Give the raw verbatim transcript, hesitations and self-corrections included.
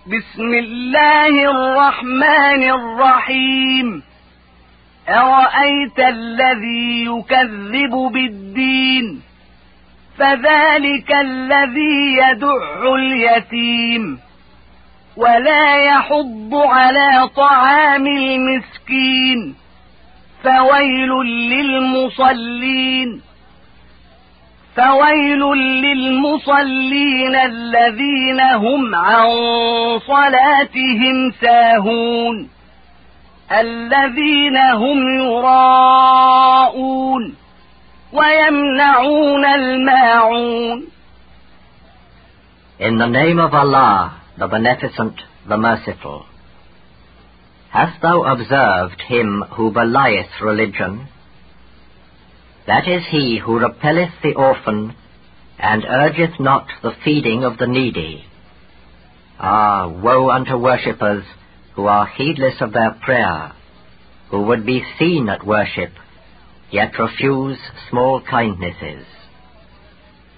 بسم الله الرحمن الرحيم أرأيت الذي يكذب بالدين فذلك الذي يدع اليتيم ولا يحض على طعام المسكين فويل للمصلين فويل للمصلين الذين هم عن صلاتهم ساهون الذين هم يراءون ويمنعون الماعون. In the name of Allah, the Beneficent, the Merciful. Hast thou observed him who belieth religion? That is he who repelleth the orphan, and urgeth not the feeding of the needy. Ah, woe unto worshippers, who are heedless of their prayer, who would be seen at worship, yet refuse small kindnesses.